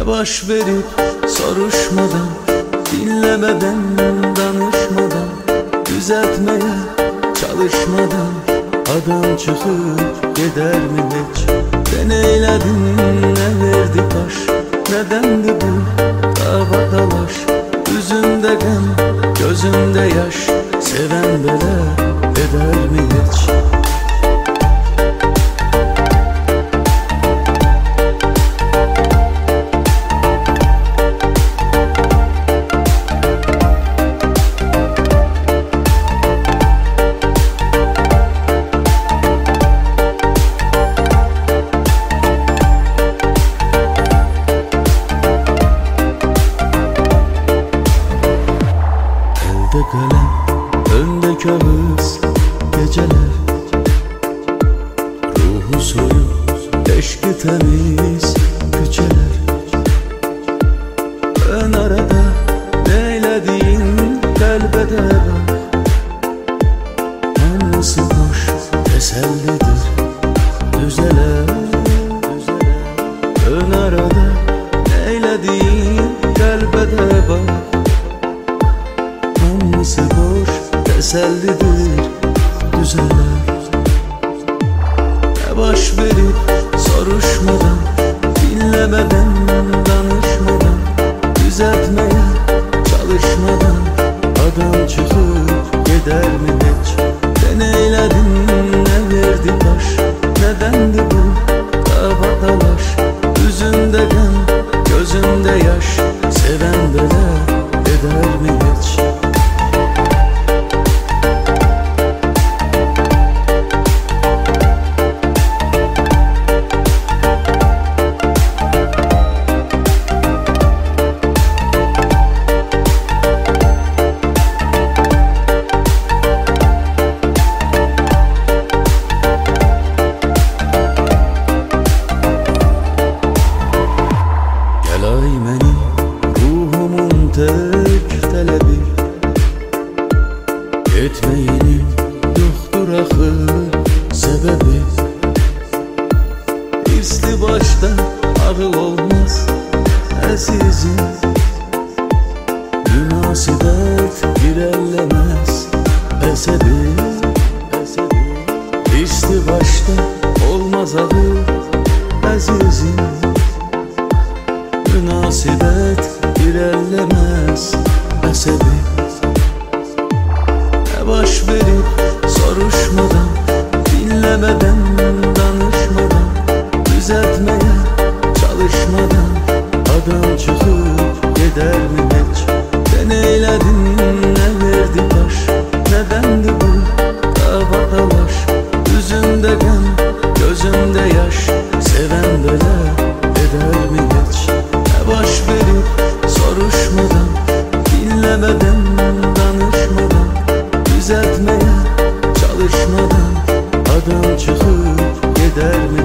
Baş verip soruşmadan, dinlemeden, danışmadan, düzeltmeye çalışmadan adam çıkıp gider mi hiç? Ben eyledim, ne verdi taş, nedendi bu dava dalaş? Yüzümde gam, gözümde yaş, seven bele eder mi hiç? Elde kalem, önde kağıt, geceler ruhu soyup, eşki temiz küçeler. Ön arada neylediğin kalbede bak, anlısı boş tesellidir düzeler. Ön arada neylediğin kalbede bak, anlısı boş tesellidir düzeler. Ne baş verip soruşmadan, dinlemeden, danışmadan, düzeltmeye çalışmadan adam çıkıp gider mi hiç? Ben eyledim, ne verdi taş, nedendi bu dava dalaş? Yüzümde gam, gözümde yaş, seven bele eder mi hiç? Ruhumun tek talebi, etmeyinin yoktur ahır sebebi. İsti başta ağıl olmaz azizim, münasebet ilerlemez esebi. İsti başta olmaz ağıl azizim, münasebet ilerlemez esebi. Ne baş verip soruşmadan, dinlemeden, danışmadan, düzeltmeye çalışmadan adam çıkıp gider mi hiç? Ben eyledim, ne verdi taş, nedendi bu dava dalaş? Yüzümde gam, gözümde yaş, seven bele eder mi hiç? Baş verip soruşmadan, dinlemeden, danışmadan, düzeltmeye çalışmadan adam çıkıp gider mi?